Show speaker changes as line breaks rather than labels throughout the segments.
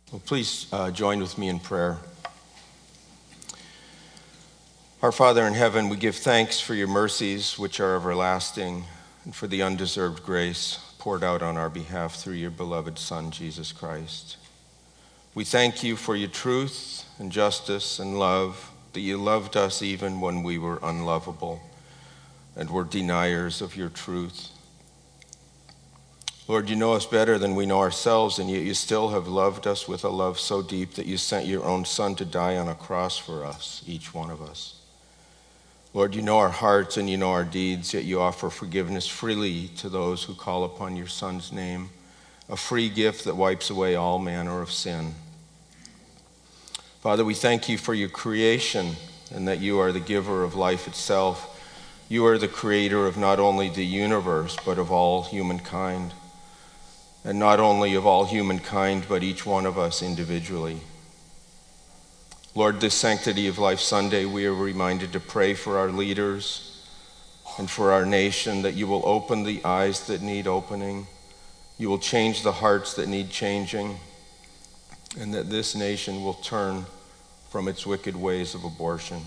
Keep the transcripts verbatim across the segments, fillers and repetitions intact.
Well, please uh, join with me in prayer. Our Father in heaven, we give thanks for your mercies, which are everlasting, and for the undeserved grace poured out on our behalf through your beloved Son, Jesus Christ. We thank you for your truth and justice and love, that you loved us even when we were unlovable and were deniers of your truth. Lord, you know us better than we know ourselves, and yet you still have loved us with a love so deep that you sent your own Son to die on a cross for us, each one of us. Lord, you know our hearts and you know our deeds, yet you offer forgiveness freely to those who call upon your Son's name, a free gift that wipes away all manner of sin. Father, we thank you for your creation and that you are the giver of life itself. You are the creator of not only the universe, but of all humankind. And not only of all humankind, but each one of us individually. Lord, this Sanctity of Life Sunday, we are reminded to pray for our leaders and for our nation, that you will open the eyes that need opening, you will change the hearts that need changing, and that this nation will turn from its wicked ways of abortion.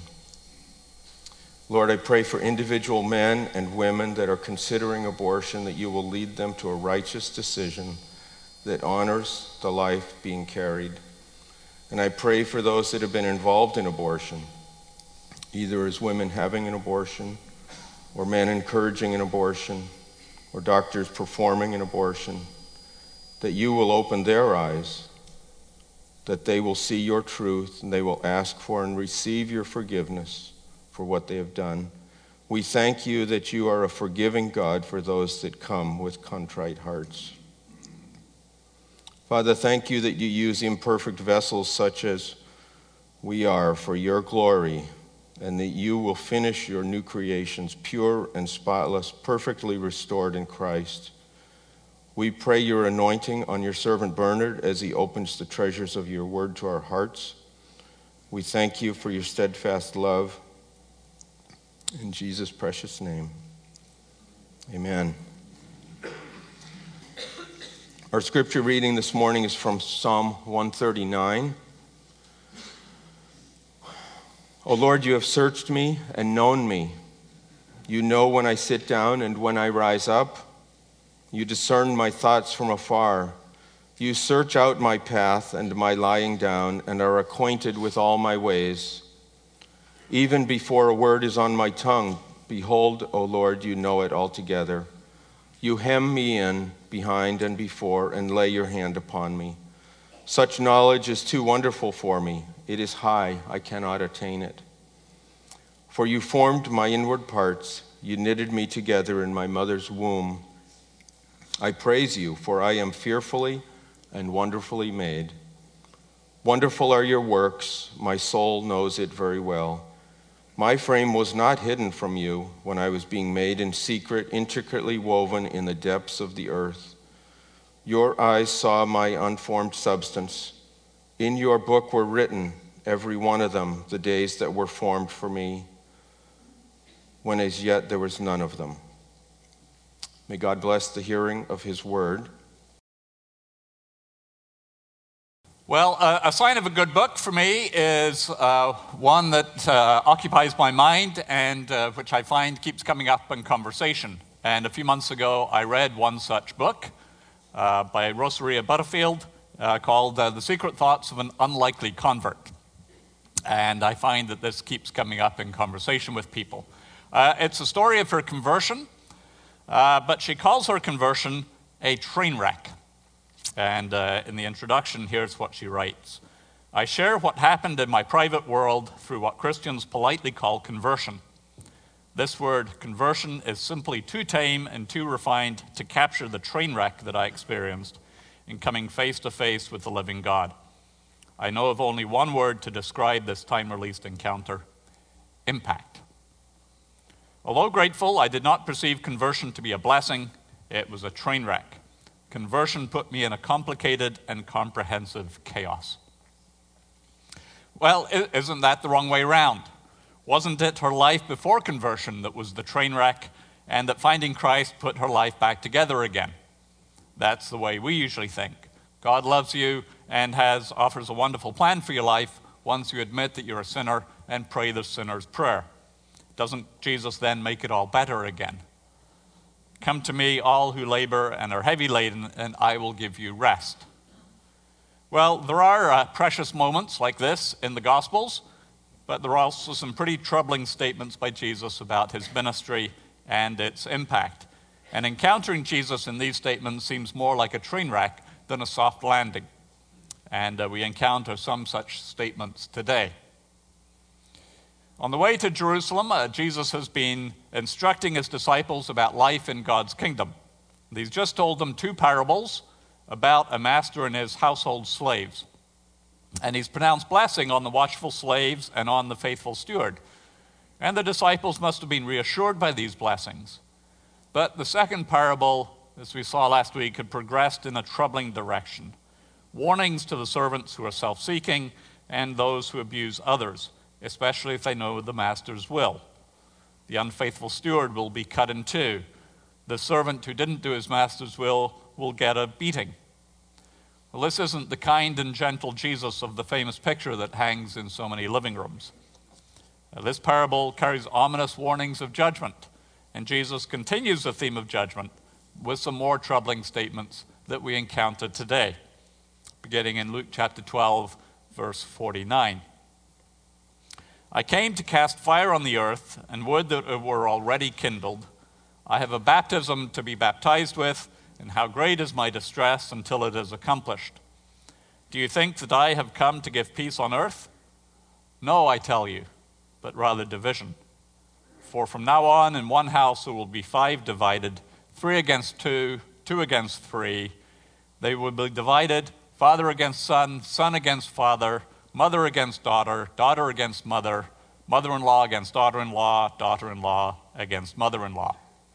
Lord, I pray for individual men and women that are considering abortion, that you will lead them to a righteous decision that honors the life being carried. And I pray for those that have been involved in abortion, either as women having an abortion, or men encouraging an abortion, or doctors performing an abortion, that you will open their eyes, that they will see your truth, and they will ask for and receive your forgiveness for what they have done. We thank you that you are a forgiving God for those that come with contrite hearts. Father, thank you that you use imperfect vessels such as we are for your glory, and that you will finish your new creations pure and spotless, perfectly restored in Christ. We pray your anointing on your servant Bernard as he opens the treasures of your word to our hearts. We thank you for your steadfast love. In Jesus' precious name, amen. Our scripture reading this morning is from Psalm one thirty-nine. O Lord, you have searched me and known me. You know when I sit down and when I rise up. You discern my thoughts from afar. You search out my path and my lying down, and are acquainted with all my ways. Even before a word is on my tongue, behold, O Lord, you know it altogether. You hem me in behind and before, and lay your hand upon me. Such knowledge is too wonderful for me. It is high, I cannot attain it. For you formed my inward parts. You knitted me together in my mother's womb. I praise you, for I am fearfully and wonderfully made. Wonderful are your works. My soul knows it very well. My frame was not hidden from you when I was being made in secret, intricately woven in the depths of the earth. Your eyes saw my unformed substance. In your book were written, every one of them, the days that were formed for me, when as yet there was none of them. May God bless the hearing of his word.
Well, uh, a sign of a good book for me is uh, one that uh, occupies my mind and uh, which I find keeps coming up in conversation. And a few months ago, I read one such book uh, by Rosaria Butterfield uh, called uh, The Secret Thoughts of an Unlikely Convert. And I find that this keeps coming up in conversation with people. Uh, it's a story of her conversion, uh, but she calls her conversion a train wreck. And uh, in the introduction, here's what she writes. I share what happened in my private world through what Christians politely call conversion. This word, conversion, is simply too tame and too refined to capture the train wreck that I experienced in coming face to face with the living God. I know of only one word to describe this time-released encounter: impact. Although grateful, I did not perceive conversion to be a blessing. It was a train wreck. Conversion put me in a complicated and comprehensive chaos. Well, isn't that the wrong way around? Wasn't it her life before conversion that was the train wreck, and that finding Christ put her life back together again? That's the way we usually think. God loves you, and has offers a wonderful plan for your life once you admit that you're a sinner and pray the sinner's prayer. Doesn't Jesus then make it all better again? Come to me, all who labor and are heavy laden, and I will give you rest. Well, there are uh, precious moments like this in the Gospels, but there are also some pretty troubling statements by Jesus about his ministry and its impact. And encountering Jesus in these statements seems more like a train wreck than a soft landing. And uh, we encounter some such statements today. On the way to Jerusalem, uh, Jesus has been instructing his disciples about life in God's kingdom. He's just told them two parables about a master and his household slaves. And he's pronounced blessing on the watchful slaves and on the faithful steward. And the disciples must have been reassured by these blessings. But the second parable, as we saw last week, had progressed in a troubling direction. Warnings to the servants who are self-seeking and those who abuse others, especially if they know the master's will. The unfaithful steward will be cut in two. The servant who didn't do his master's will will get a beating. Well, this isn't the kind and gentle Jesus of the famous picture that hangs in so many living rooms. Now, this parable carries ominous warnings of judgment, and Jesus continues the theme of judgment with some more troubling statements that we encounter today, beginning in Luke chapter twelve, verse forty-nine. I came to cast fire on the earth, and would that it were already kindled. I have a baptism to be baptized with, and how great is my distress until it is accomplished. Do you think that I have come to give peace on earth? No, I tell you, but rather division. For from now on in one house there will be five divided, three against two, two against three. They will be divided, father against son, son against father, mother against daughter, daughter against mother, mother-in-law against daughter-in-law, daughter-in-law against mother-in-law.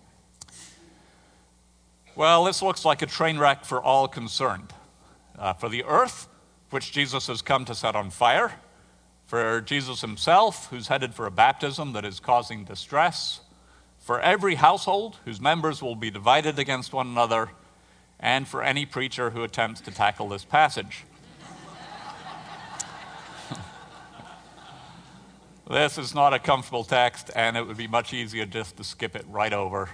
Well, this looks like a train wreck for all concerned. Uh, for the earth, which Jesus has come to set on fire. For Jesus himself, who's headed for a baptism that is causing distress. For every household, whose members will be divided against one another. And for any preacher who attempts to tackle this passage. This is not a comfortable text, and it would be much easier just to skip it right over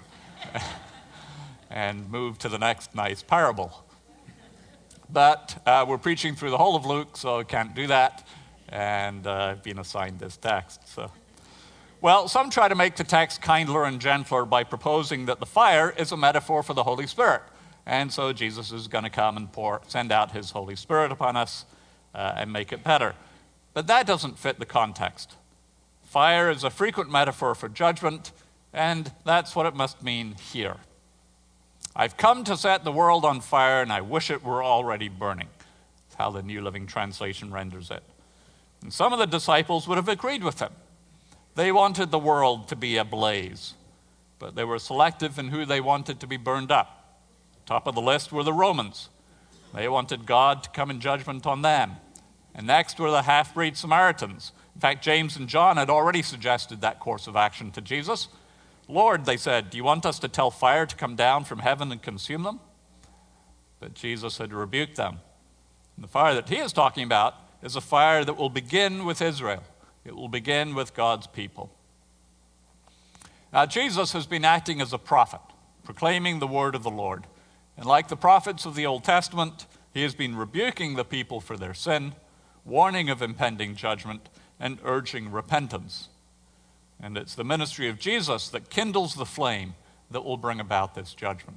and move to the next nice parable. But uh, we're preaching through the whole of Luke, so I can't do that, and uh, I've been assigned this text. So, well, some try to make the text kinder and gentler by proposing that the fire is a metaphor for the Holy Spirit, and so Jesus is going to come and pour, send out his Holy Spirit upon us uh, and make it better. But that doesn't fit the context. Fire is a frequent metaphor for judgment, and that's what it must mean here. I've come to set the world on fire, and I wish it were already burning. That's how the New Living Translation renders it. And some of the disciples would have agreed with him. They wanted the world to be ablaze, but they were selective in who they wanted to be burned up. Top of the list were the Romans. They wanted God to come in judgment on them. And next were the half-breed Samaritans. In fact, James and John had already suggested that course of action to Jesus. Lord, they said, do you want us to tell fire to come down from heaven and consume them? But Jesus had rebuked them. And the fire that he is talking about is a fire that will begin with Israel. It will begin with God's people. Now, Jesus has been acting as a prophet, proclaiming the word of the Lord. And like the prophets of the Old Testament, he has been rebuking the people for their sin, warning of impending judgment, and urging repentance. And it's the ministry of Jesus that kindles the flame that will bring about this judgment.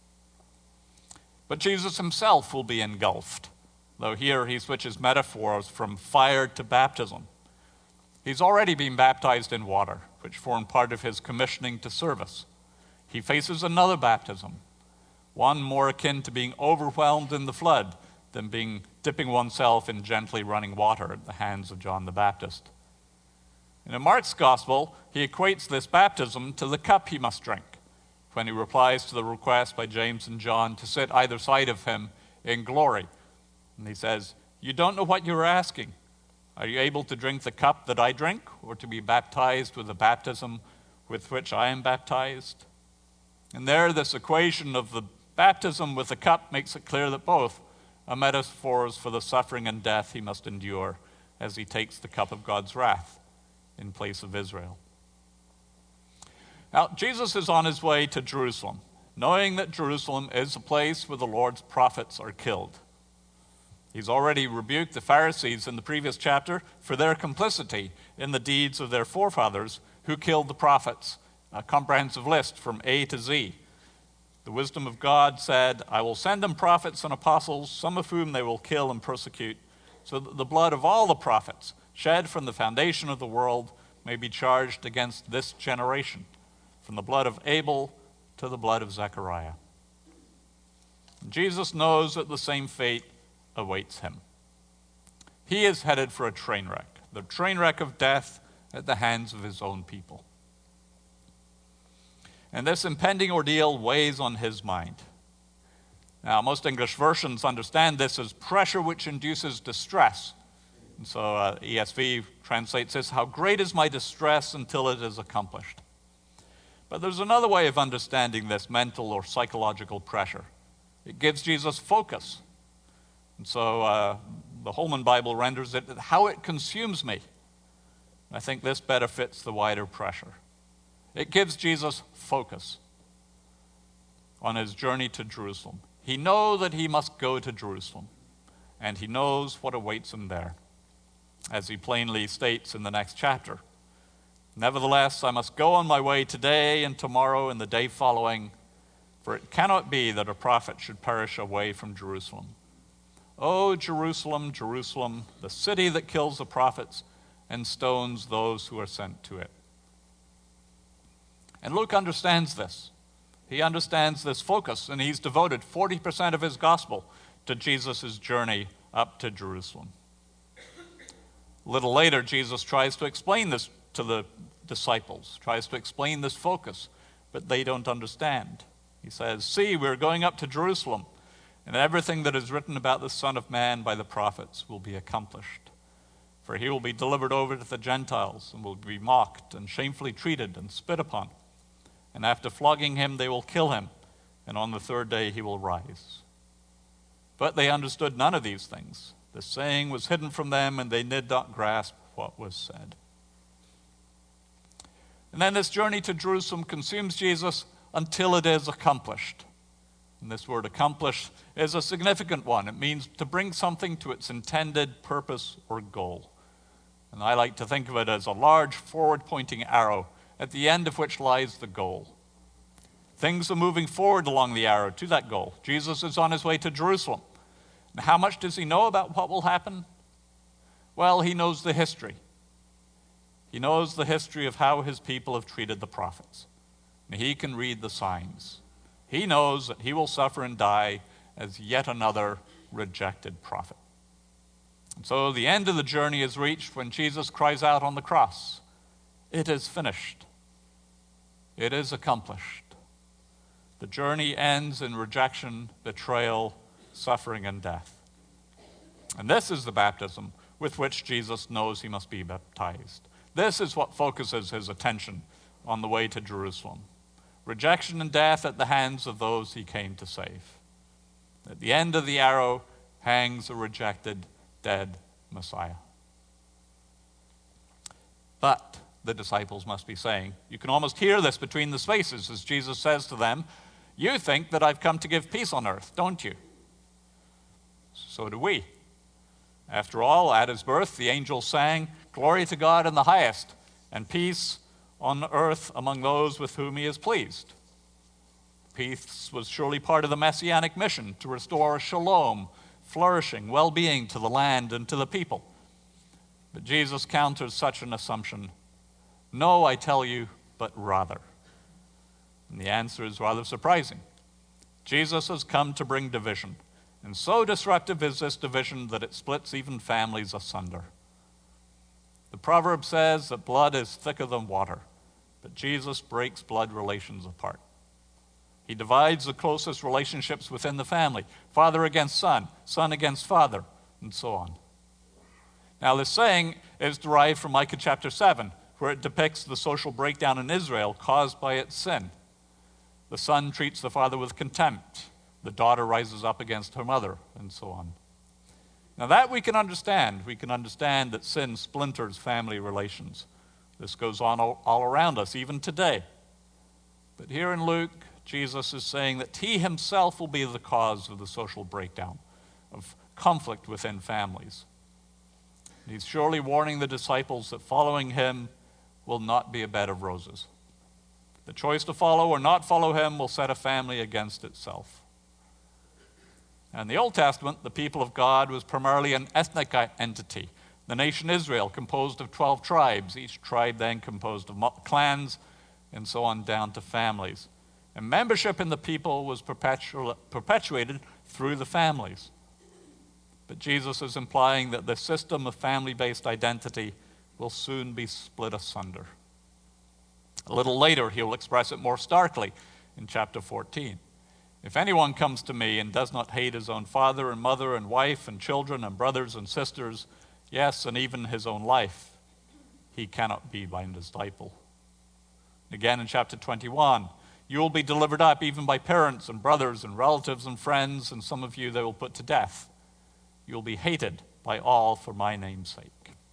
But Jesus himself will be engulfed, though here he switches metaphors from fire to baptism. He's already been baptized in water, which formed part of his commissioning to service. He faces another baptism, one more akin to being overwhelmed in the flood than being dipping oneself in gently running water at the hands of John the Baptist. And in Mark's gospel, he equates this baptism to the cup he must drink when he replies to the request by James and John to sit either side of him in glory. And he says, you don't know what you're asking. Are you able to drink the cup that I drink, or to be baptized with the baptism with which I am baptized? And there, this equation of the baptism with the cup makes it clear that both are metaphors for the suffering and death he must endure as he takes the cup of God's wrath in place of Israel. Now, Jesus is on his way to Jerusalem, knowing that Jerusalem is a place where the Lord's prophets are killed. He's already rebuked the Pharisees in the previous chapter for their complicity in the deeds of their forefathers who killed the prophets, a comprehensive list from A to Z. The wisdom of God said, I will send them prophets and apostles, some of whom they will kill and persecute, so that the blood of all the prophets shed from the foundation of the world may be charged against this generation, from the blood of Abel to the blood of Zechariah. Jesus knows that the same fate awaits him. He is headed for a train wreck, the train wreck of death at the hands of his own people. And this impending ordeal weighs on his mind. Now, most English versions understand this as pressure which induces distress. And so uh, E S V translates this, how great is my distress until it is accomplished. But there's another way of understanding this mental or psychological pressure. It gives Jesus focus. And so uh, the Holman Bible renders it, how it consumes me. I think this better fits the wider pressure. It gives Jesus focus on his journey to Jerusalem. He knows that he must go to Jerusalem, and he knows what awaits him there, as he plainly states in the next chapter. Nevertheless, I must go on my way today and tomorrow and the day following, for it cannot be that a prophet should perish away from Jerusalem. O Jerusalem, Jerusalem, the city that kills the prophets and stones those who are sent to it. And Luke understands this. He understands this focus, and he's devoted forty percent of his gospel to Jesus' journey up to Jerusalem. A little later, Jesus tries to explain this to the disciples, tries to explain this focus, but they don't understand. He says, see, we're going up to Jerusalem, and everything that is written about the Son of Man by the prophets will be accomplished. For he will be delivered over to the Gentiles and will be mocked and shamefully treated and spit upon. And after flogging him, they will kill him, and on the third day he will rise. But they understood none of these things. The saying was hidden from them, and they did not grasp what was said. And then this journey to Jerusalem consumes Jesus until it is accomplished. And this word accomplished is a significant one. It means to bring something to its intended purpose or goal. And I like to think of it as a large forward-pointing arrow, at the end of which lies the goal. Things are moving forward along the arrow to that goal. Jesus is on his way to Jerusalem. And how much does he know about what will happen? Well, he knows the history. He knows the history of how his people have treated the prophets. And he can read the signs. He knows that he will suffer and die as yet another rejected prophet. And so the end of the journey is reached when Jesus cries out on the cross, it is finished. It is accomplished. The journey ends in rejection, betrayal, suffering, and death. And this is the baptism with which Jesus knows he must be baptized. This is what focuses his attention on the way to Jerusalem. Rejection and death at the hands of those he came to save. At the end of the arrow hangs a rejected, dead Messiah. But the disciples must be saying, you can almost hear this between the spaces as Jesus says to them, you think that I've come to give peace on earth, don't you? So do we. After all, at his birth, the angels sang, glory to God in the highest, and peace on earth among those with whom he is pleased. Peace was surely part of the messianic mission to restore shalom, flourishing, well-being to the land and to the people. But Jesus counters such an assumption. No, I tell you, but rather. And the answer is rather surprising. Jesus has come to bring division, and so disruptive is this division that it splits even families asunder. The proverb says that blood is thicker than water, but Jesus breaks blood relations apart. He divides the closest relationships within the family, father against son, son against father, and so on. Now, this saying is derived from Micah chapter seven, where it depicts the social breakdown in Israel caused by its sin. The son treats the father with contempt. the daughter rises up against her mother, and so on. Now that we can understand. We can understand that sin splinters family relations. This goes on all, all around us, even today. But here in Luke, Jesus is saying that he himself will be the cause of the social breakdown, of conflict within families. He's surely warning the disciples that following him will not be a bed of roses. The choice to follow or not follow him will set a family against itself. And in the Old Testament, the people of God was primarily an ethnic entity. The nation Israel, composed of twelve tribes, each tribe then composed of clans, and so on down to families. And membership in the people was perpetu- perpetuated through the families. But Jesus is implying that the system of family-based identity will soon be split asunder. A little later, he will express it more starkly in chapter fourteen. If anyone comes to me and does not hate his own father and mother and wife and children and brothers and sisters, yes, and even his own life, he cannot be my disciple. Again in chapter twenty-one, you will be delivered up even by parents and brothers and relatives and friends, and some of you they will put to death. You will be hated by all for my name's sake.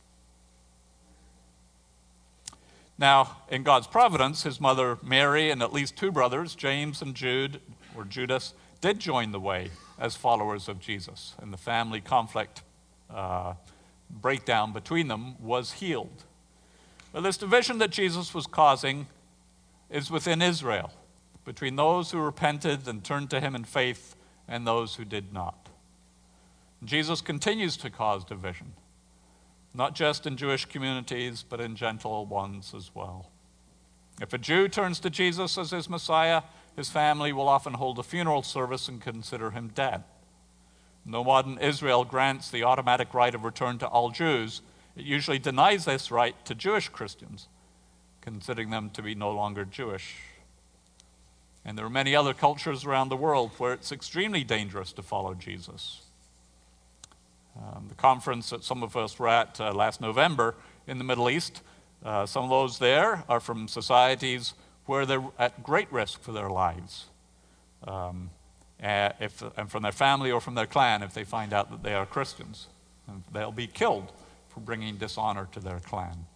Now, in God's providence, his mother Mary and at least two brothers, James and Jude, or Judas, did join the way as followers of Jesus, and the family conflict uh, breakdown between them was healed. But this division that Jesus was causing is within Israel, between those who repented and turned to him in faith and those who did not. Jesus continues to cause division, not just in Jewish communities, but in Gentile ones as well. If a Jew turns to Jesus as his Messiah, his family will often hold a funeral service and consider him dead. No modern Israel grants the automatic right of return to all Jews. It usually denies this right to Jewish Christians, considering them to be no longer Jewish. And there are many other cultures around the world where it's extremely dangerous to follow Jesus. Um, the conference that some of us were at uh, last November in the Middle East, uh, some of those there are from societies where they're at great risk for their lives, um, uh, if, and from their family or from their clan if they find out that they are Christians. And they'll be killed for bringing dishonor to their clan.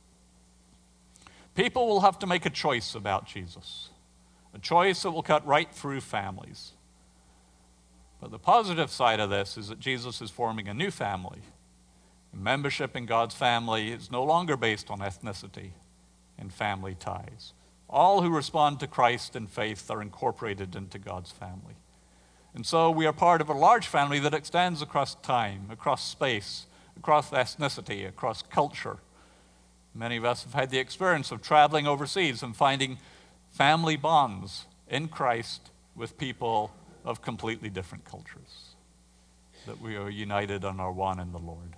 People will have to make a choice about Jesus, a choice that will cut right through families. But the positive side of this is that Jesus is forming a new family. Membership in God's family is no longer based on ethnicity and family ties. All who respond to Christ in faith are incorporated into God's family. And so we are part of a large family that extends across time, across space, across ethnicity, across culture. Many of us have had the experience of traveling overseas and finding family bonds in Christ with people of completely different cultures, that we are united and are one in the Lord.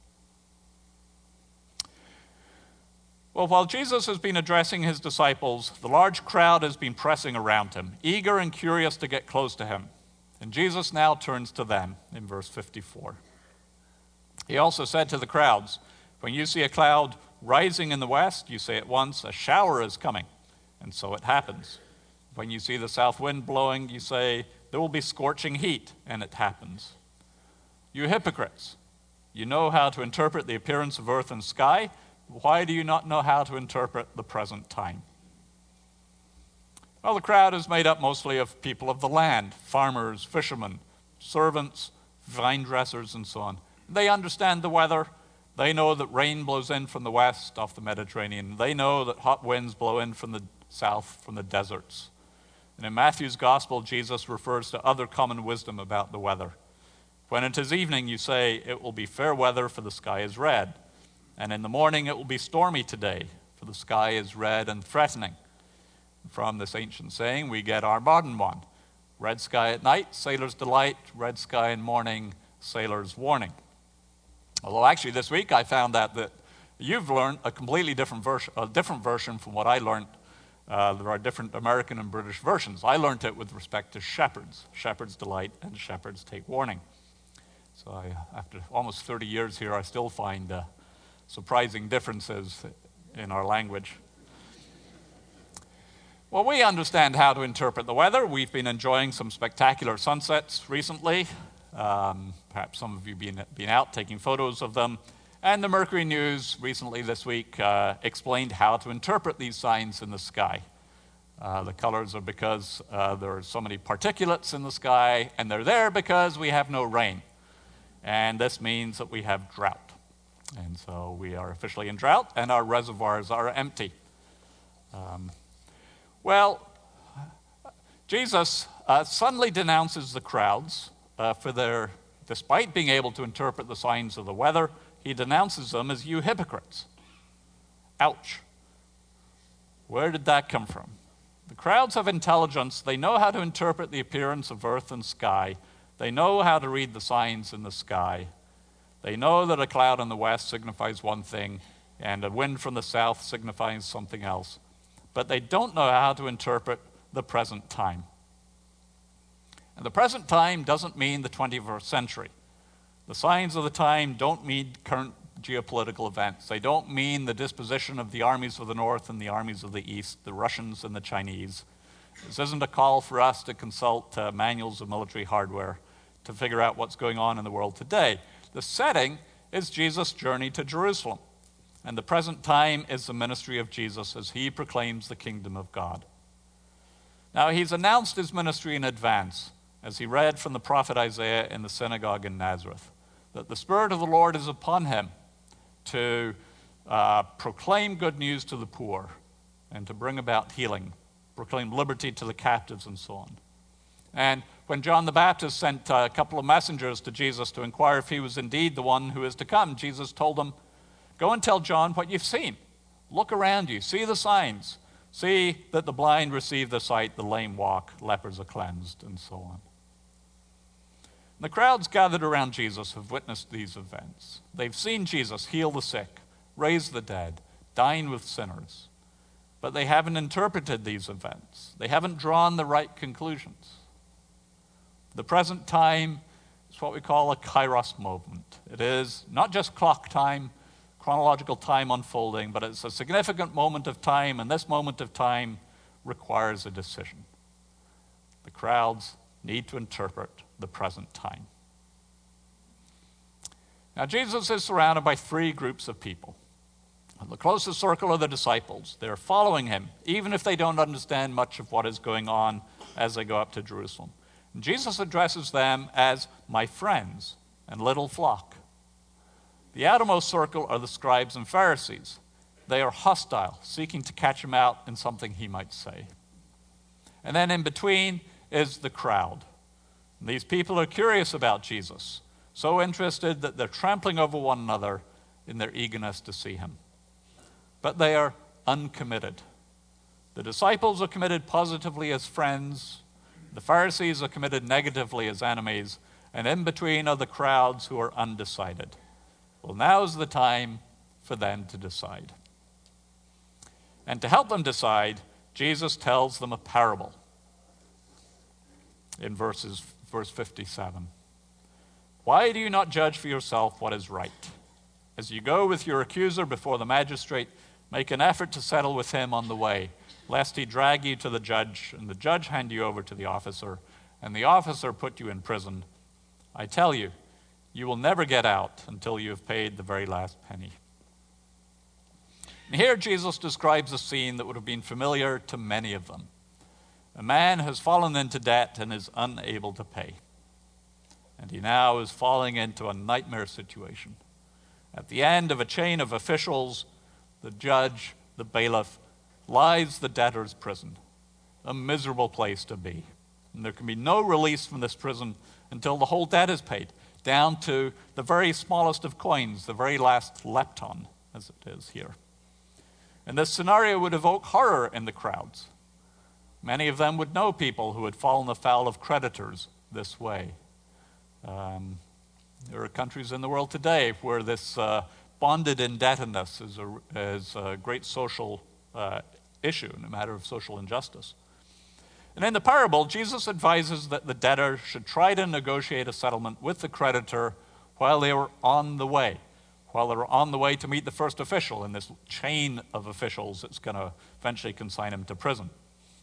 Well, while Jesus has been addressing his disciples, the large crowd has been pressing around him, eager and curious to get close to him. And Jesus now turns to them in verse fifty-four. He also said to the crowds, when you see a cloud rising in the west, you say at once, a shower is coming. And so it happens. When you see the south wind blowing, you say, there will be scorching heat, and it happens. You hypocrites, you know how to interpret the appearance of earth and sky. Why do you not know how to interpret the present time? Well, the crowd is made up mostly of people of the land, farmers, fishermen, servants, vine dressers, and so on. They understand the weather. They know that rain blows in from the west off the Mediterranean. They know that hot winds blow in from the south, from the deserts. And in Matthew's gospel, Jesus refers to other common wisdom about the weather. When it is evening, you say, it will be fair weather, for the sky is red. And in the morning, it will be stormy today, for the sky is red and threatening. From this ancient saying, we get our modern one. Red sky at night, sailor's delight. Red sky in morning, sailor's warning. Although actually this week I found out that you've learned a completely different version, a different version from what I learned. Uh, there are different American and British versions. I learned it with respect to shepherds. Shepherd's delight and shepherds take warning. So I, after almost thirty years here, I still find uh, surprising differences in our language. Well, we understand how to interpret the weather. We've been enjoying some spectacular sunsets recently. Um, perhaps some of you have been, been out taking photos of them. And the Mercury News recently this week uh, explained how to interpret these signs in the sky. Uh, the colors are because uh, there are so many particulates in the sky, and they're there because we have no rain. And this means that we have drought. And so we are officially in drought, and our reservoirs are empty. Um, Well, Jesus uh, suddenly denounces the crowds uh, for their, despite being able to interpret the signs of the weather, he denounces them as you hypocrites. Ouch. Where did that come from? The crowds have intelligence. They know how to interpret the appearance of earth and sky. They know how to read the signs in the sky. They know that a cloud in the west signifies one thing and a wind from the south signifies something else. But they don't know how to interpret the present time. And the present time doesn't mean the twenty-first century. The signs of the time don't mean current geopolitical events. They don't mean the disposition of the armies of the north and the armies of the east, the Russians and the Chinese. This isn't a call for us to consult uh, manuals of military hardware to figure out what's going on in the world today. The setting is Jesus' journey to Jerusalem. And the present time is the ministry of Jesus as he proclaims the kingdom of God. Now, he's announced his ministry in advance, as he read from the prophet Isaiah in the synagogue in Nazareth, that the Spirit of the Lord is upon him to uh, proclaim good news to the poor and to bring about healing, proclaim liberty to the captives and so on. And when John the Baptist sent a couple of messengers to Jesus to inquire if he was indeed the one who is to come, Jesus told them, "Go and tell John what you've seen. Look around you. See the signs. See that the blind receive their sight, the lame walk, lepers are cleansed," and so on. The crowds gathered around Jesus have witnessed these events. They've seen Jesus heal the sick, raise the dead, dine with sinners. But they haven't interpreted these events. They haven't drawn the right conclusions. The present time is what we call a kairos moment. It is not just clock time, chronological time unfolding, but it's a significant moment of time, and this moment of time requires a decision. The crowds need to interpret the present time. Now, Jesus is surrounded by three groups of people. The closest circle are the disciples. They're following him, even if they don't understand much of what is going on as they go up to Jerusalem. And Jesus addresses them as my friends and little flock. The outermost circle are the scribes and Pharisees. They are hostile, seeking to catch him out in something he might say. And then in between is the crowd. These people are curious about Jesus, so interested that they're trampling over one another in their eagerness to see him. But they are uncommitted. The disciples are committed positively as friends. The Pharisees are committed negatively as enemies. And in between are the crowds who are undecided. Well, now's the time for them to decide. And to help them decide, Jesus tells them a parable in verses, verse fifty-seven. Why do you not judge for yourself what is right? As you go with your accuser before the magistrate, make an effort to settle with him on the way, lest he drag you to the judge, and the judge hand you over to the officer, and the officer put you in prison. I tell you, you will never get out until you have paid the very last penny. And here Jesus describes a scene that would have been familiar to many of them. A man has fallen into debt and is unable to pay. And he now is falling into a nightmare situation. At the end of a chain of officials, the judge, the bailiff, lies the debtor's prison, a miserable place to be. And there can be no release from this prison until the whole debt is paid, down to the very smallest of coins, the very last lepton, as it is here. And this scenario would evoke horror in the crowds. Many of them would know people who had fallen afoul of creditors this way. Um, there are countries in the world today where this uh, bonded indebtedness is a, is a great social uh, issue and a matter of social injustice. And in the parable, Jesus advises that the debtor should try to negotiate a settlement with the creditor while they were on the way, while they were on the way to meet the first official in this chain of officials that's going to eventually consign him to prison.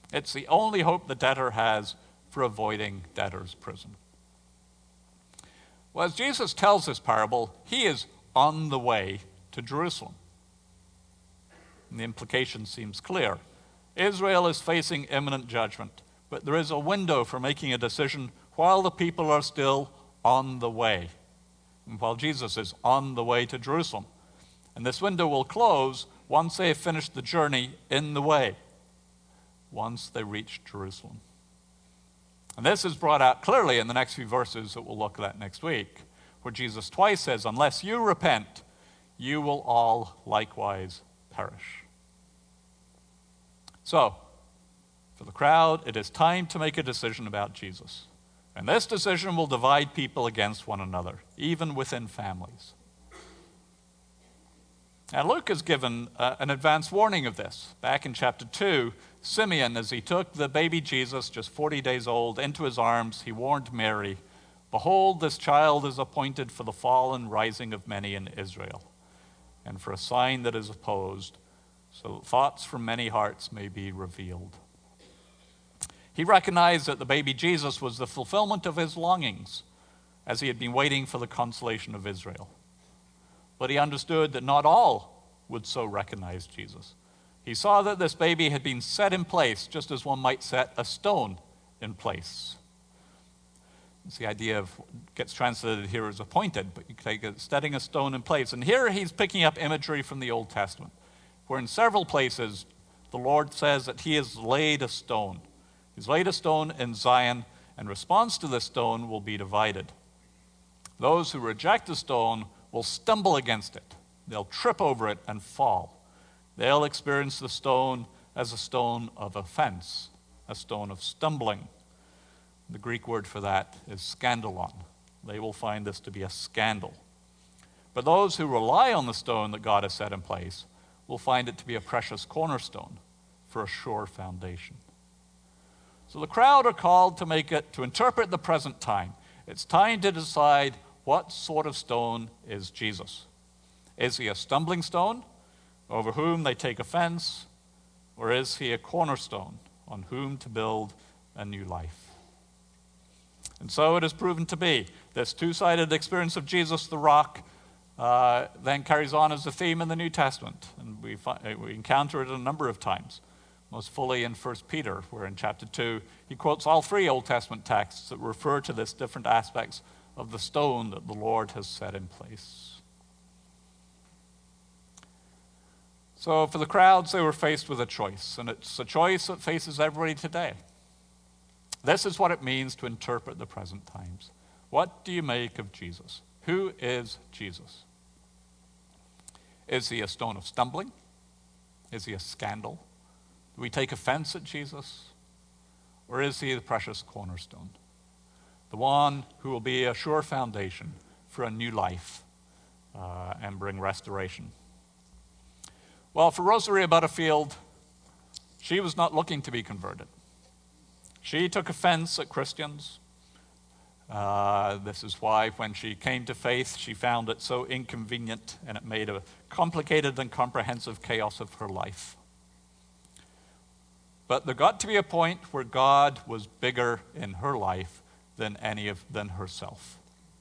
It's the only hope the debtor has for avoiding debtor's prison. Well, as Jesus tells this parable, he is on the way to Jerusalem. And the implication seems clear. Israel is facing imminent judgment, but there is a window for making a decision while the people are still on the way, and while Jesus is on the way to Jerusalem. And this window will close once they have finished the journey in the way, once they reach Jerusalem. And this is brought out clearly in the next few verses that we'll look at next week, where Jesus twice says, unless you repent, you will all likewise perish. So, for the crowd, it is time to make a decision about Jesus. And this decision will divide people against one another, even within families. And Luke has given uh, an advance warning of this. Back in chapter two, Simeon, as he took the baby Jesus, just forty days old, into his arms, he warned Mary, "Behold, this child is appointed for the fall and rising of many in Israel, and for a sign that is opposed, so that thoughts from many hearts may be revealed." He recognized that the baby Jesus was the fulfillment of his longings, as he had been waiting for the consolation of Israel. But he understood that not all would so recognize Jesus. He saw that this baby had been set in place, just as one might set a stone in place. It's the idea of, gets translated here as appointed, but you can take it, setting a stone in place. And here he's picking up imagery from the Old Testament, where in several places the Lord says that he has laid a stone. He's laid a stone in Zion, and response to this stone will be divided. Those who reject the stone will stumble against it. They'll trip over it and fall. They'll experience the stone as a stone of offense, a stone of stumbling. The Greek word for that is scandalon. They will find this to be a scandal. But those who rely on the stone that God has set in place will find it to be a precious cornerstone for a sure foundation. So the crowd are called to make it, to interpret the present time. It's time to decide what sort of stone is Jesus. Is he a stumbling stone over whom they take offense, or is he a cornerstone on whom to build a new life? And so it is proven to be. This two-sided experience of Jesus the rock uh, then carries on as a theme in the New Testament, and we, fi- we encounter it a number of times. Most fully in First Peter, where in chapter two, he quotes all three Old Testament texts that refer to this different aspects of the stone that the Lord has set in place. So for the crowds, they were faced with a choice, and it's a choice that faces everybody today. This is what it means to interpret the present times. What do you make of Jesus? Who is Jesus? Is he a stone of stumbling? Is he a scandal? Do we take offense at Jesus? Or is he the precious cornerstone? The one who will be a sure foundation for a new life uh, and bring restoration. Well, for Rosaria Butterfield, she was not looking to be converted. She took offense at Christians. Uh, this is why when she came to faith, she found it so inconvenient, and it made a complicated and comprehensive chaos of her life. But there got to be a point where God was bigger in her life than any of than herself.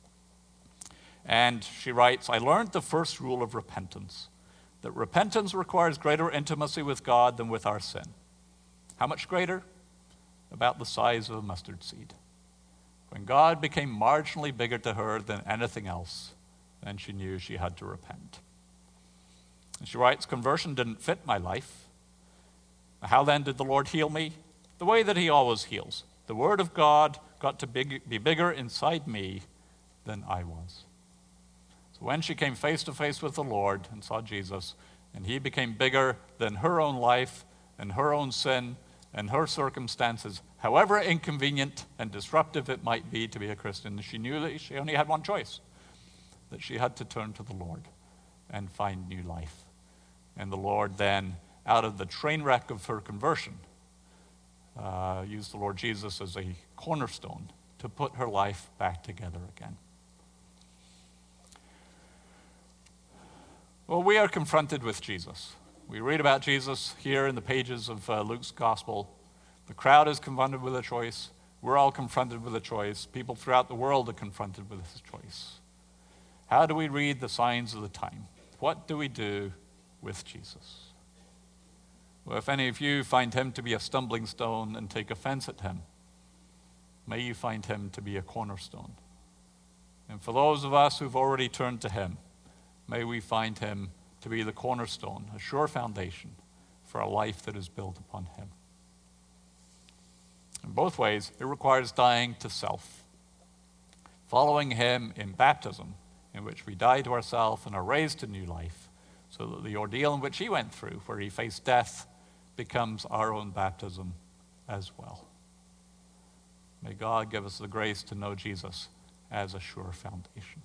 And she writes, "I learned the first rule of repentance, that repentance requires greater intimacy with God than with our sin." How much greater? About the size of a mustard seed. When God became marginally bigger to her than anything else, then she knew she had to repent. And she writes, "Conversion didn't fit my life. How then did the Lord heal me? The way that he always heals. The word of God got to big, be bigger inside me than I was." So when she came face to face with the Lord and saw Jesus, and he became bigger than her own life and her own sin and her circumstances, however inconvenient and disruptive it might be to be a Christian, she knew that she only had one choice, that she had to turn to the Lord and find new life. And the Lord then, out of the train wreck of her conversion, uh, used the Lord Jesus as a cornerstone to put her life back together again. Well, we are confronted with Jesus. We read about Jesus here in the pages of uh, Luke's Gospel. The crowd is confronted with a choice. We're all confronted with a choice. People throughout the world are confronted with this choice. How do we read the signs of the time? What do we do with Jesus? Well, if any of you find him to be a stumbling stone and take offense at him, may you find him to be a cornerstone. And for those of us who've already turned to him, may we find him to be the cornerstone, a sure foundation for a life that is built upon him. In both ways, it requires dying to self. Following him in baptism, in which we die to ourselves and are raised to new life, so that the ordeal in which he went through, where he faced death, becomes our own baptism as well. May God give us the grace to know Jesus as a sure foundation.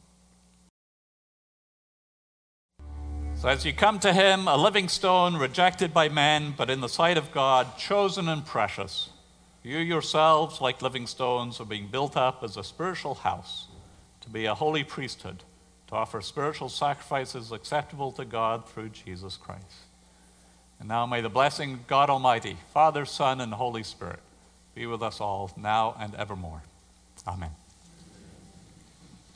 So as you come to him, a living stone, rejected by men, but in the sight of God, chosen and precious, you yourselves, like living stones, are being built up as a spiritual house, to be a holy priesthood, to offer spiritual sacrifices acceptable to God through Jesus Christ. And now may the blessing of God Almighty, Father, Son, and Holy Spirit be with us all now and evermore. Amen.